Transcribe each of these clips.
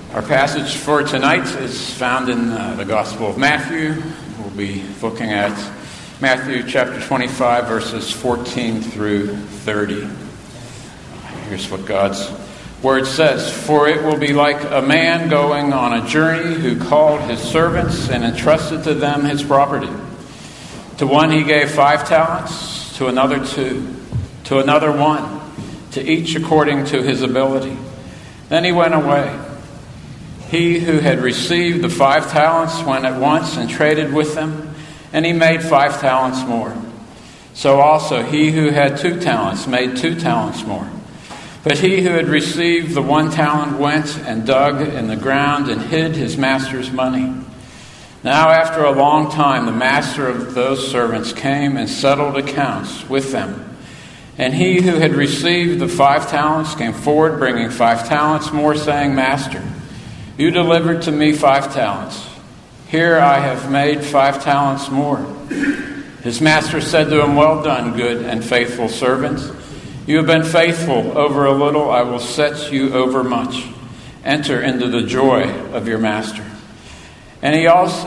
Our passage for tonight is found in the Gospel of Matthew. We'll be looking at Matthew chapter 25, verses 14 through 30. Here's what God's Word says. For it will be like a man going on a journey who called his servants and entrusted to them his property. To one he gave 5 talents, to another 2, to another 1, to each according to his ability. Then he went away. He who had received the 5 talents went at once and traded with them, and he made 5 talents more. So also he who had 2 talents made 2 talents more. But he who had received the 1 talent went and dug in the ground and hid his master's money. Now after a long time the master of those servants came and settled accounts with them. And he who had received the 5 talents came forward, bringing 5 talents more, saying, Master, you delivered to me 5 talents. Here I have made 5 talents more. His master said to him, Well done, good and faithful servant. You have been faithful over a little. I will set you over much. Enter into the joy of your master. And he also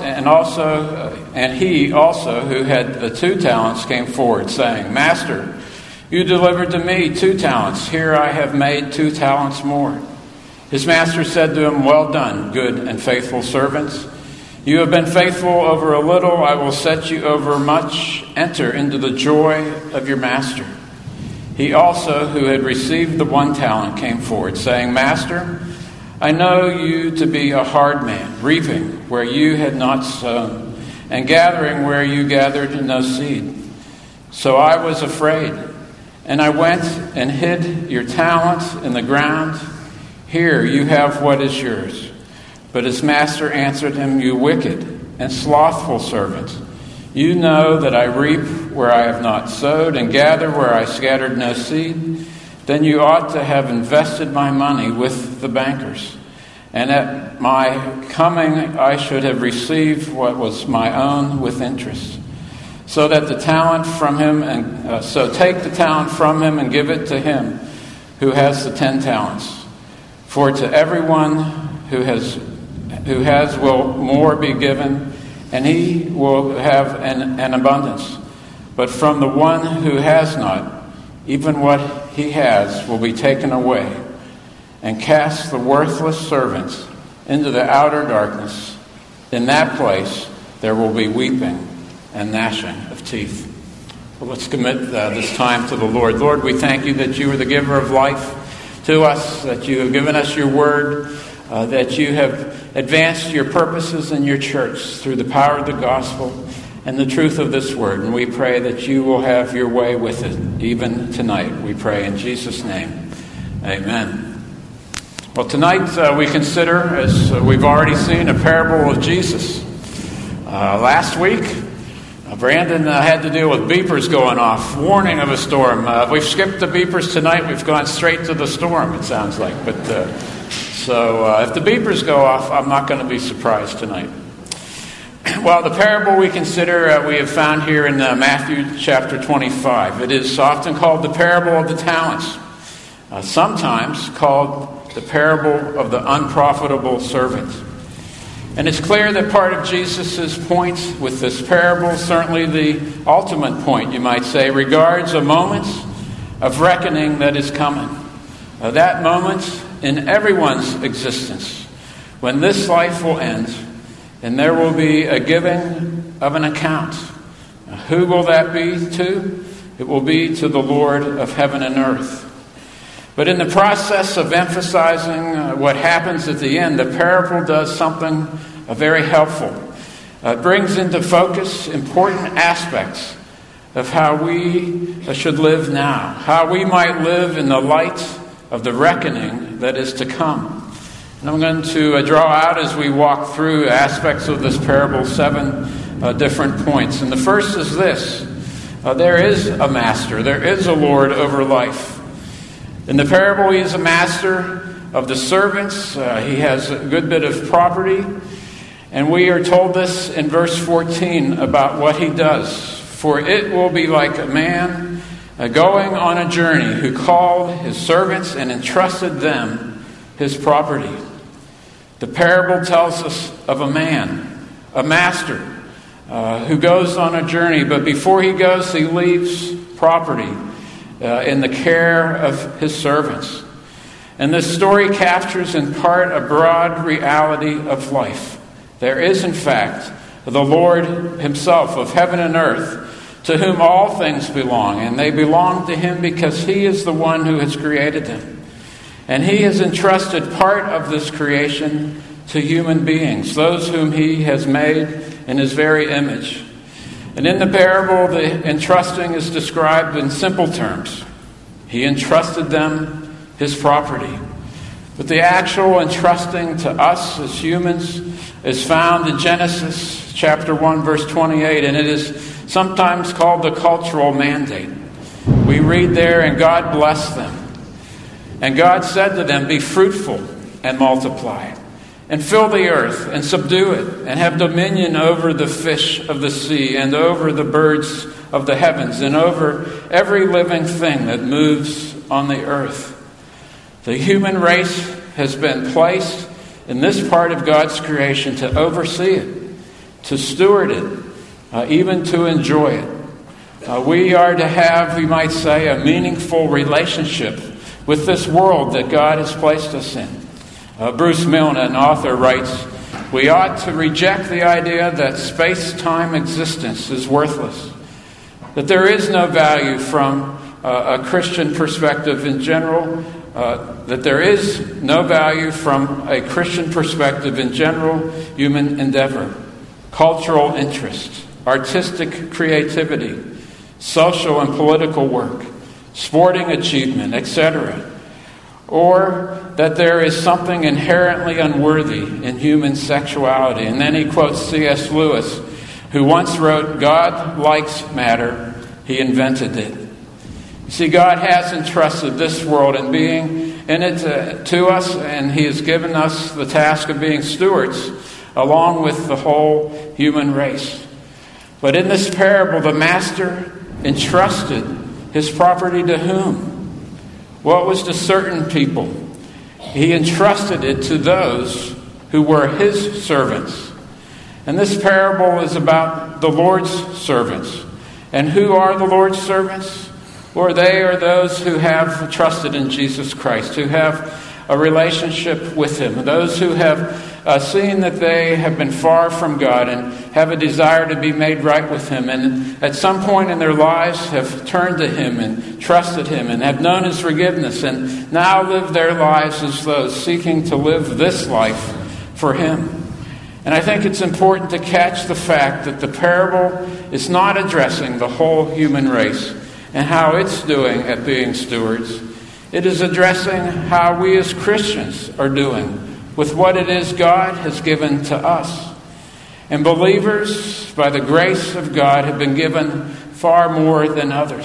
who had the 2 talents came forward, saying, Master, you delivered to me 2 talents. Here I have made 2 talents more. His master said to him, Well done, good and faithful servants. You have been faithful over a little. I will set you over much. Enter into the joy of your master. He also, who had received the 1 talent, came forward, saying, Master, I know you to be a hard man, reaping where you had not sown, and gathering where you gathered no seed. So I was afraid, and I went and hid your talent in the ground. Here you have what is yours. But his master answered him, You wicked and slothful servant. You know that I reap where I have not sowed and gather where I scattered no seed. Then you ought to have invested my money with the bankers. And at my coming I should have received what was my own with interest. So take the talent from him and give it to him who has the 10 talents. For to everyone who has will more be given, and he will have an abundance. But from the one who has not, even what he has will be taken away. And cast the worthless servants into the outer darkness. In that place there will be weeping and gnashing of teeth. Well, let's commit this time to the Lord. Lord, we thank you that you are the giver of life to us, that you have given us your word, that you have advanced your purposes in your church through the power of the gospel and the truth of this word. And we pray that you will have your way with it even tonight. We pray in Jesus' name. Amen. Well, tonight we consider, as we've already seen, a parable of Jesus. Last week, Brandon had to deal with beepers going off, warning of a storm. We've skipped the beepers tonight. We've gone straight to the storm, it sounds like. So if the beepers go off, I'm not going to be surprised tonight. Well, the parable we consider, we have found here in Matthew chapter 25. It is often called the parable of the talents, sometimes called the parable of the unprofitable servant. And it's clear that part of Jesus' point with this parable, certainly the ultimate point, you might say, regards a moment of reckoning that is coming. That moment in everyone's existence, when this life will end, and there will be a giving of an account. Who will that be to? It will be to the Lord of heaven and earth. But in the process of emphasizing what happens at the end, the parable does something very helpful. It brings into focus important aspects of how we should live now, how we might live in the light of the reckoning that is to come. And I'm going to draw out as we walk through aspects of this parable 7 different points. And the first is this. There is a master, there is a Lord over life. In the parable, he is a master of the servants. He has a good bit of property. And we are told this in verse 14 about what he does. For it will be like a man going on a journey who called his servants and entrusted them his property. The parable tells us of a man, a master, who goes on a journey, but before he goes, he leaves property in the care of his servants. And this story captures in part a broad reality of life. There is, in fact, the Lord himself of heaven and earth, to whom all things belong, and they belong to him because he is the one who has created them. And he has entrusted part of this creation to human beings, those whom he has made in his very image. And in the parable, the entrusting is described in simple terms. He entrusted them his property. But the actual entrusting to us as humans is found in Genesis chapter 1, verse 28, and it is sometimes called the cultural mandate. We read there, and God blessed them. And God said to them, "Be fruitful and multiply, and fill the earth, and subdue it, and have dominion over the fish of the sea, and over the birds of the heavens, and over every living thing that moves on the earth." The human race has been placed in this part of God's creation to oversee it, to steward it, even to enjoy it. We are to have, we might say, a meaningful relationship with this world that God has placed us in. Bruce Milne, an author, writes, "We ought to reject the idea that space-time existence is worthless, that there is no value from a Christian perspective in general, human endeavor, cultural interest, artistic creativity, social and political work, sporting achievement, etc., or that there is something inherently unworthy in human sexuality." And then he quotes C.S. Lewis, who once wrote, "God likes matter, he invented it." See, God has entrusted this world and being in it to us, and he has given us the task of being stewards along with the whole human race. But in this parable, the master entrusted his property to whom? Well, it was to certain people. He entrusted it to those who were his servants. And this parable is about the Lord's servants. And who are the Lord's servants? Or they are those who have trusted in Jesus Christ, who have a relationship with him, those who have seen that they have been far from God and have a desire to be made right with him, and at some point in their lives have turned to him and trusted him and have known his forgiveness and now live their lives as those seeking to live this life for him. And I think it's important to catch the fact that the parable is not addressing the whole human race and how it's doing at being stewards. It is addressing how we as Christians are doing with what it is God has given to us. And believers, by the grace of God, have been given far more than others.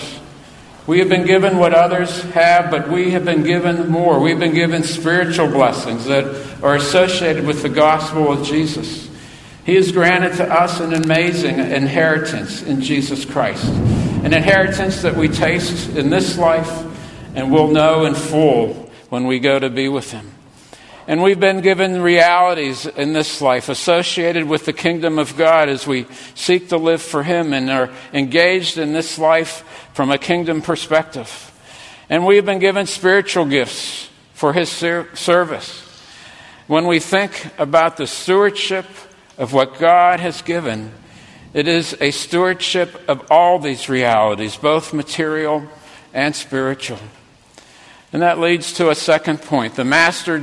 We have been given what others have, but we have been given more. We've been given spiritual blessings that are associated with the gospel of Jesus. He has granted to us an amazing inheritance in Jesus Christ, an inheritance that we taste in this life and will know in full when we go to be with him. And we've been given realities in this life associated with the kingdom of God as we seek to live for him and are engaged in this life from a kingdom perspective. And we have been given spiritual gifts for his service. When we think about the stewardship of what God has given, it is a stewardship of all these realities, both material and spiritual. And that leads to a second point. The master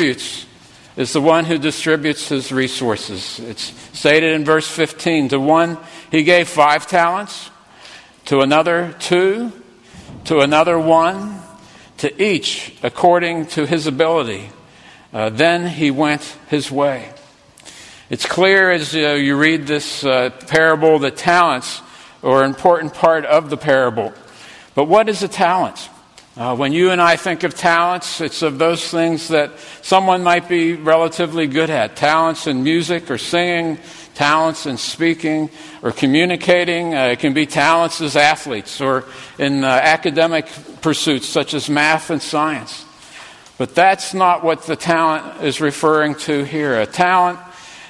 is the one who distributes his resources. It's stated in verse 15. To one he gave 5 talents, to another 2, to another 1, to each according to his ability. Then he went his way. It's clear as you read this parable that talents are an important part of the parable. But what is a talent? When you and I think of talents, it's of those things that someone might be relatively good at. Talents in music or singing, talents in speaking or communicating. It can be talents as athletes or in academic pursuits such as math and science. But that's not what the talent is referring to here. A talent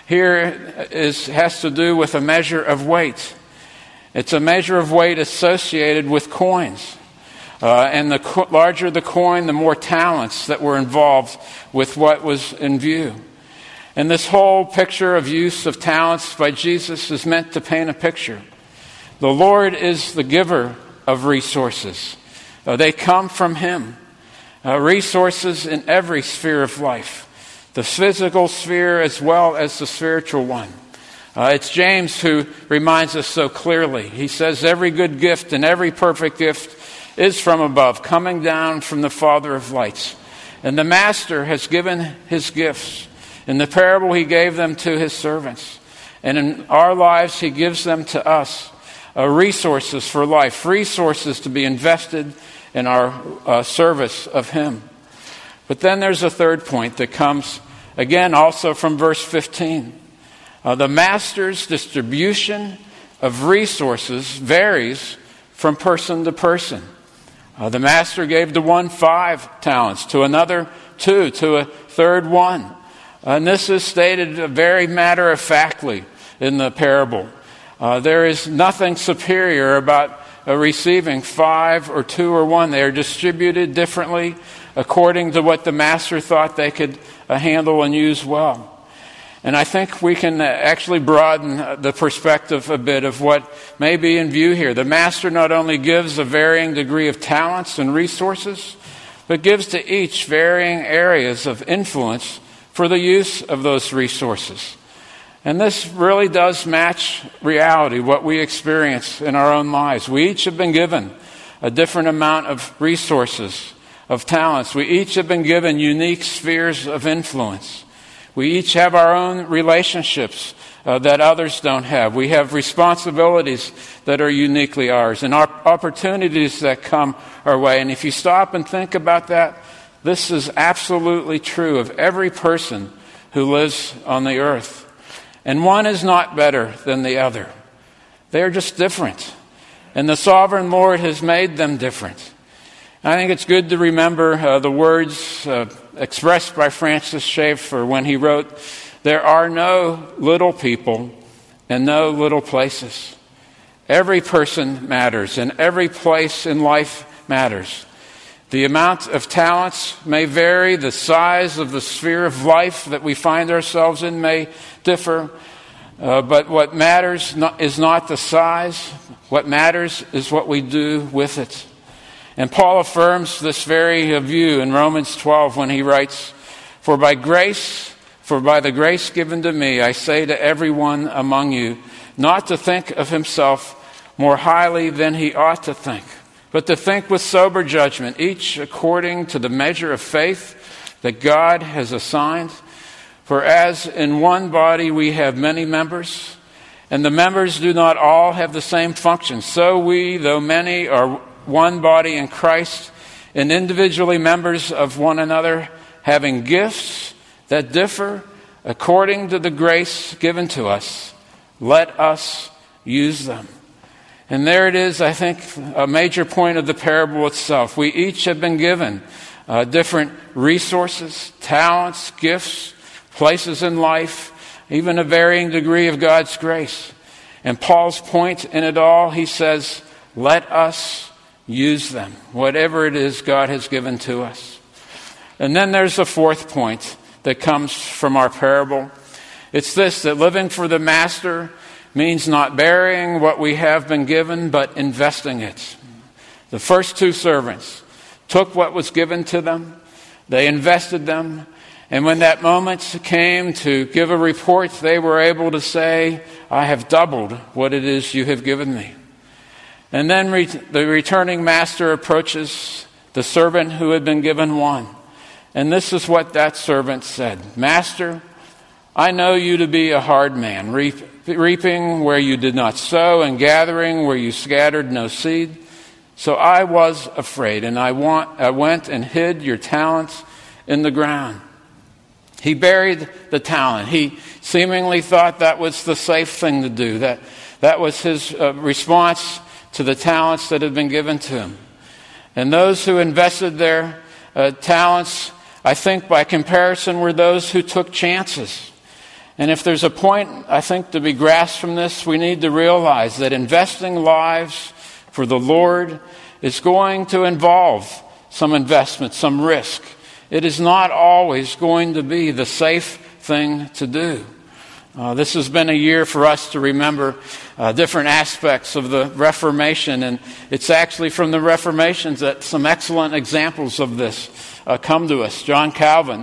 here has to do with a measure of weight. It's a measure of weight associated with coins. And the larger the coin, the more talents that were involved with what was in view. And this whole picture of use of talents by Jesus is meant to paint a picture. The Lord is the giver of resources. They come from Him. Resources in every sphere of life. The physical sphere as well as the spiritual one. It's James who reminds us so clearly. He says, every good gift and every perfect gift is from above, coming down from the Father of lights. And the Master has given His gifts. In the parable, He gave them to His servants. And in our lives, He gives them to us. Resources for life, resources to be invested in our service of Him. But then there's a third point that comes, again, also from verse 15. The Master's distribution of resources varies from person to person. The Master gave to one 5 talents, to another 2, to a third 1. And this is stated very matter-of-factly in the parable. There is nothing superior about receiving 5 or 2 or 1. They are distributed differently according to what the Master thought they could handle and use well. And I think we can actually broaden the perspective a bit of what may be in view here. The Master not only gives a varying degree of talents and resources, but gives to each varying areas of influence for the use of those resources. And this really does match reality, what we experience in our own lives. We each have been given a different amount of resources, of talents. We each have been given unique spheres of influence. We each have our own relationships that others don't have. We have responsibilities that are uniquely ours and opportunities that come our way. And if you stop and think about that, this is absolutely true of every person who lives on the earth. And one is not better than the other. They are just different. And the sovereign Lord has made them different. I think it's good to remember the words expressed by Francis Schaeffer when he wrote, "There are no little people and no little places. Every person matters and every place in life matters. The amount of talents may vary, the size of the sphere of life that we find ourselves in may differ, but what matters is not the size. What matters is what we do with it." And Paul affirms this very view in Romans 12 when he writes, For by the grace given to me, I say to everyone among you, not to think of himself more highly than he ought to think, but to think with sober judgment, each according to the measure of faith that God has assigned. For as in one body we have many members, and the members do not all have the same function, so we, though many, are one body in Christ, and individually members of one another, having gifts that differ according to the grace given to us. Let us use them. And there it is, I think, a major point of the parable itself. We each have been given different resources, talents, gifts, places in life, even a varying degree of God's grace. And Paul's point in it all, he says, let us use them, whatever it is God has given to us. And then there's a fourth point that comes from our parable. It's this, that living for the Master means not burying what we have been given, but investing it. The first 2 servants took what was given to them, they invested them, and when that moment came to give a report, they were able to say, I have doubled what it is you have given me. And then the returning master approaches the servant who had been given 1. And this is what that servant said. Master, I know you to be a hard man, reaping where you did not sow and gathering where you scattered no seed. So I was afraid, and I went and hid your talents in the ground. He buried the talent. He seemingly thought that was the safe thing to do. That was his response to the talents that had been given to him. And those who invested their talents I think by comparison, were those who took chances. And if there's a point, I think, to be grasped from this, we need to realize that investing lives for the Lord is going to involve some investment, some risk. It is not always going to be the safe thing to do. This has been a year for us to remember different aspects of the Reformation, and it's actually from the Reformations that some excellent examples of this come to us. John Calvin,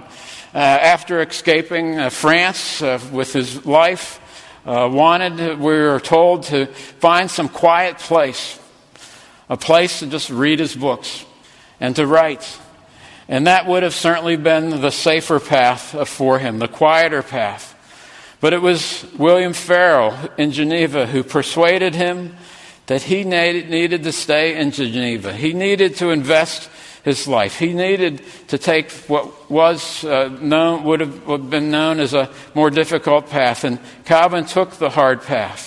after escaping France with his life, wanted, we were told, to find some quiet place, a place to just read his books and to write. And that would have certainly been the safer path for him, the quieter path. But it was William Farel in Geneva who persuaded him that he needed to stay in Geneva. He needed to invest his life. He needed to take what was would have been known as a more difficult path. And Calvin took the hard path.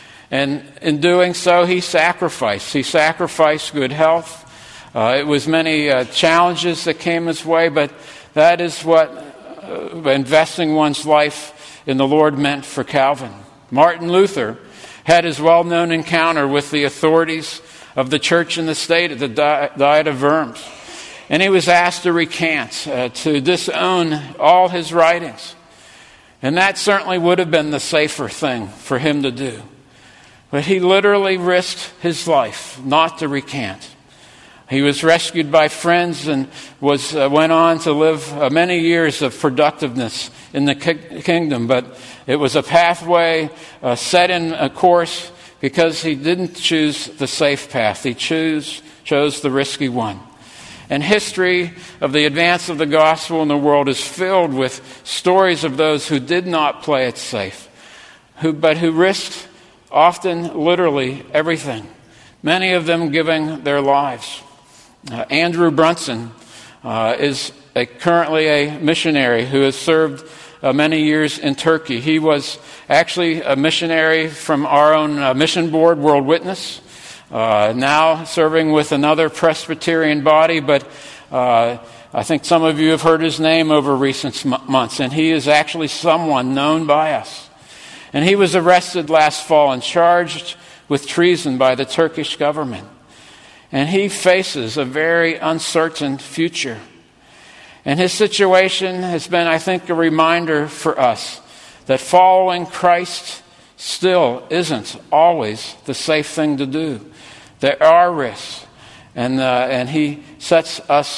And in doing so, he sacrificed. He sacrificed good health. It was many challenges that came his way, but that is what investing one's life in the Lord meant for Calvin. Martin Luther had his well-known encounter with the authorities of the church and the state at the Diet of Worms. And he was asked to recant, to disown all his writings. And that certainly would have been the safer thing for him to do. But he literally risked his life not to recant. He was rescued by friends and went on to live many years of productiveness in the kingdom. But it was a pathway set in a course because he didn't choose the safe path. He chose the risky one. And history of the advance of the gospel in the world is filled with stories of those who did not play it safe, but who risked often literally everything, many of them giving their lives. Andrew Brunson is currently a missionary who has served many years in Turkey. He was actually a missionary from our own mission board, World Witness, now serving with another Presbyterian body, but I think some of you have heard his name over recent months, and he is actually someone known by us. And he was arrested last fall and charged with treason by the Turkish government. And he faces a very uncertain future. And his situation has been, I think, a reminder for us that following Christ still isn't always the safe thing to do. There are risks. And he sets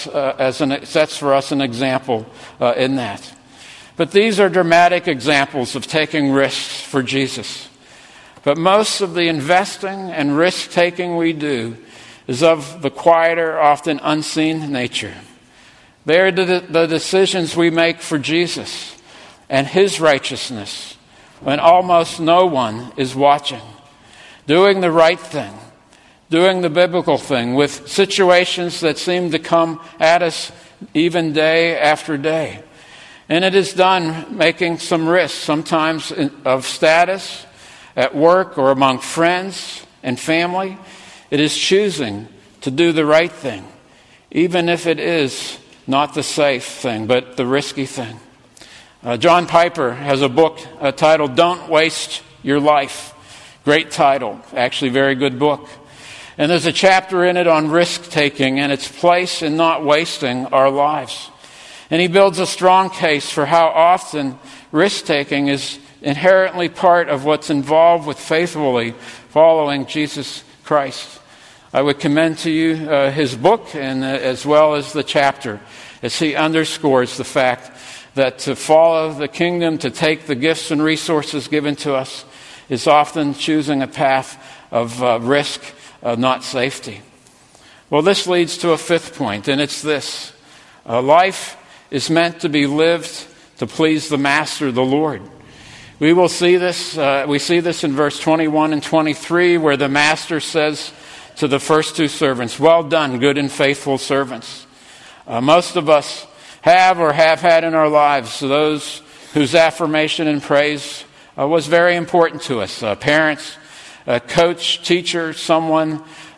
for us an example in that. But these are dramatic examples of taking risks for Jesus. But most of the investing and risk-taking we do is of the quieter, often unseen nature. They are the decisions we make for Jesus and His righteousness when almost no one is watching. Doing the right thing, doing the biblical thing with situations that seem to come at us even day after day. And it is done making some risks, sometimes of status, at work or among friends and family. It is choosing to do the right thing, even if it is not the safe thing, but the risky thing. John Piper has a book titled Don't Waste Your Life. Great title, actually very good book. And there's a chapter in it on risk-taking and its place in not wasting our lives. And he builds a strong case for how often risk-taking is inherently part of what's involved with faithfully following Jesus Christ. I would commend to you his book and as well as the chapter as he underscores the fact that to follow the kingdom, to take the gifts and resources given to us, is often choosing a path of risk, not safety. Well, this leads to a fifth point, and it's this. Life is meant to be lived to please the Master, the Lord. We will see this. We see this in verse 21 and 23, where the Master says to the first two servants, "Well done, good and faithful servants." Most of us have or have had in our lives those whose affirmation and praise was very important to us. Parents, a coach, teacher, someone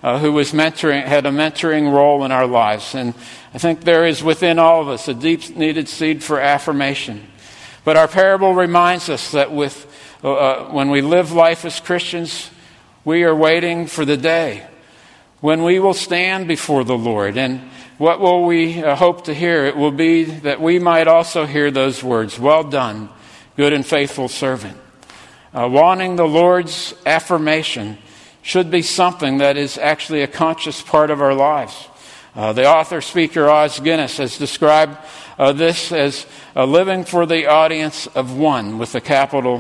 who was had a mentoring role in our lives. And I think there is within all of us a deep-needed seed for affirmation. But our parable reminds us that when we live life as Christians, we are waiting for the day when we will stand before the Lord. And what will we hope to hear? It will be that we might also hear those words, "Well done, good and faithful servant." Wanting the Lord's affirmation should be something that is actually a conscious part of our lives. The author-speaker Os Guinness has described this as living for the audience of one with a capital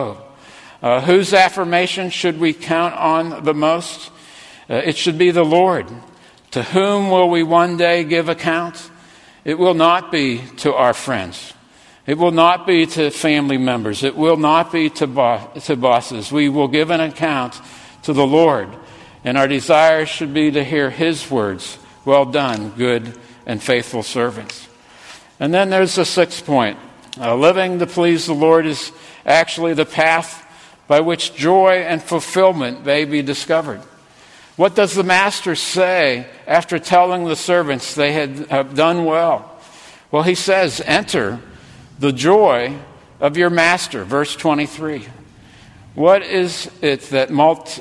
O. Whose affirmation should we count on the most? It should be the Lord. To whom will we one day give account? It will not be to our friends. It will not be to family members. It will not be to bosses. We will give an account to the Lord. And our desire should be to hear His words, "Well done, good and faithful servants." And then there's the sixth point. Living to please the Lord is actually the path by which joy and fulfillment may be discovered. What does the master say after telling the servants they had done well? Well, he says, "Enter the joy of your master," verse 23. What is it that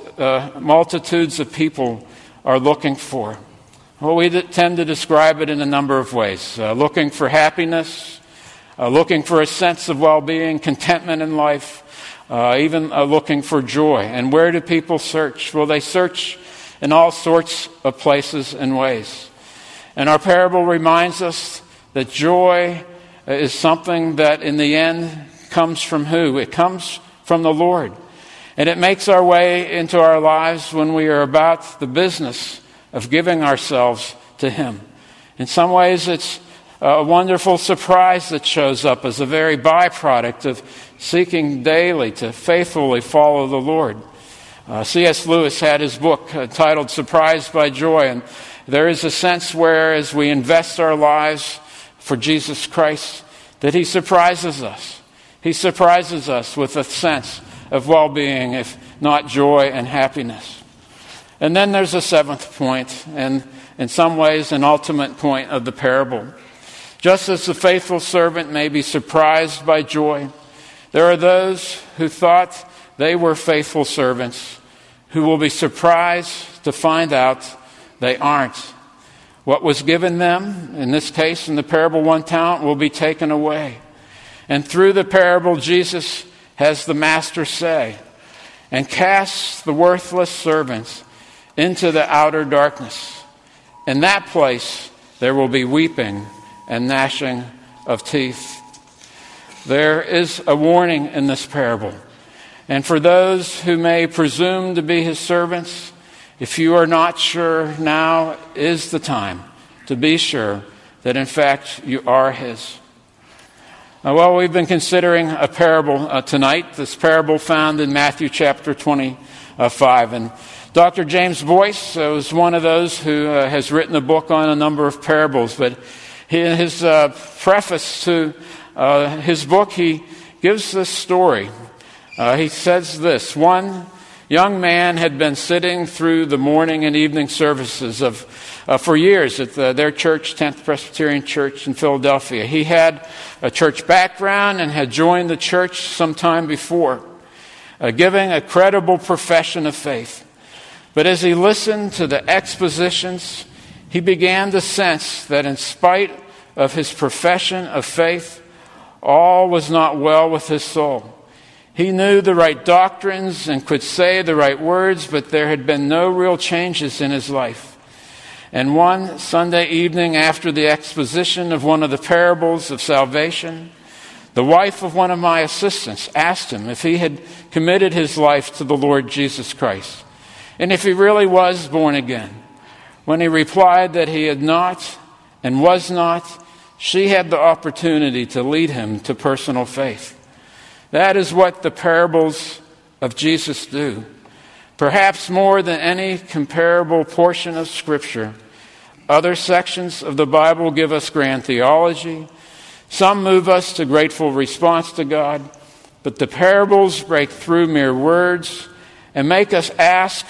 multitudes of people are looking for? Well, we tend to describe it in a number of ways. Looking for happiness, looking for a sense of well-being, contentment in life, even looking for joy. And where do people search? Well, they search in all sorts of places and ways. And our parable reminds us that joy is something that in the end comes from who? It comes from the Lord. And it makes our way into our lives when we are about the business of giving ourselves to Him. In some ways, it's a wonderful surprise that shows up as a very byproduct of seeking daily to faithfully follow the Lord. C.S. Lewis had his book titled Surprised by Joy, and there is a sense where as we invest our lives for Jesus Christ, that He surprises us. He surprises us with a sense of well-being, if not joy and happiness. And then there's a seventh point, and in some ways an ultimate point of the parable. Just as the faithful servant may be surprised by joy, there are those who thought they were faithful servants who will be surprised to find out they aren't. What was given them, in this case in the parable, 1 talent, will be taken away. And through the parable, Jesus has the master say, "And casts the worthless servants into the outer darkness. In that place there will be weeping and gnashing of teeth." There is a warning in this parable. And for those who may presume to be His servants, if you are not sure, now is the time to be sure that in fact you are His. Well, we've been considering a parable tonight, this parable found in Matthew chapter 25. And Dr. James Boyce was one of those who has written a book on a number of parables. But in his preface to his book, he gives this story. He says this: "One young man had been sitting through the morning and evening services for years at their church, 10th Presbyterian Church in Philadelphia. He had a church background and had joined the church some time before, giving a credible profession of faith. But as he listened to the expositions, he began to sense that in spite of his profession of faith, all was not well with his soul. He knew the right doctrines and could say the right words, but there had been no real changes in his life. And one Sunday evening, after the exposition of one of the parables of salvation, the wife of one of my assistants asked him if he had committed his life to the Lord Jesus Christ, and if he really was born again. When he replied that he had not and was not, she had the opportunity to lead him to personal faith. That is what the parables of Jesus do. Perhaps more than any comparable portion of Scripture, other sections of the Bible give us grand theology. Some move us to grateful response to God. But the parables break through mere words and make us ask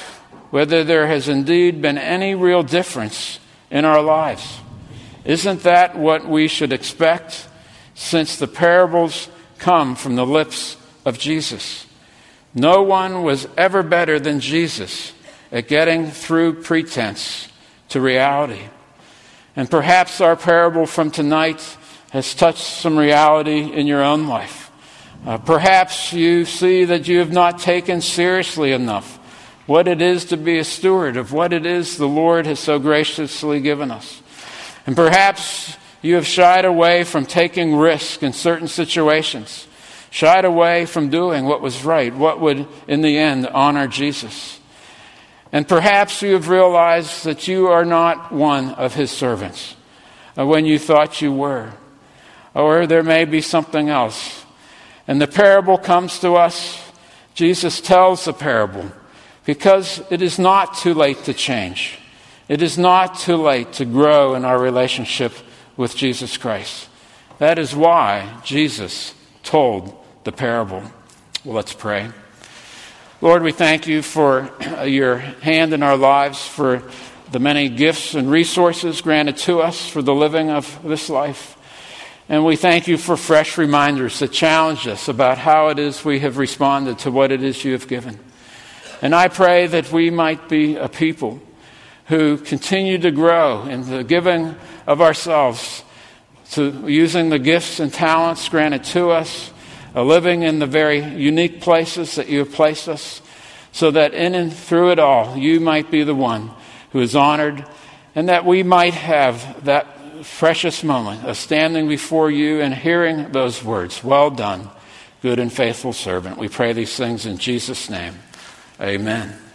whether there has indeed been any real difference in our lives. Isn't that what we should expect, since the parables come from the lips of Jesus? No one was ever better than Jesus at getting through pretense to reality. And perhaps our parable from tonight has touched some reality in your own life. Perhaps you see that you have not taken seriously enough what it is to be a steward of what it is the Lord has so graciously given us. And perhaps you have shied away from taking risk in certain situations, shied away from doing what was right, what would, in the end, honor Jesus. And perhaps you have realized that you are not one of his servants when you thought you were. Or there may be something else. And the parable comes to us. Jesus tells the parable because it is not too late to change. It is not too late to grow in our relationship with Jesus Christ. That is why Jesus told the parable. Well, let's pray. Lord, we thank you for your hand in our lives, for the many gifts and resources granted to us for the living of this life. And we thank you for fresh reminders that challenge us about how it is we have responded to what it is you have given. And I pray that we might be a people who continue to grow in the giving of ourselves, to using the gifts and talents granted to us, living in the very unique places that you have placed us, so that in and through it all, you might be the one who is honored, and that we might have that precious moment of standing before you and hearing those words, "Well done, good and faithful servant." We pray these things in Jesus' name. Amen.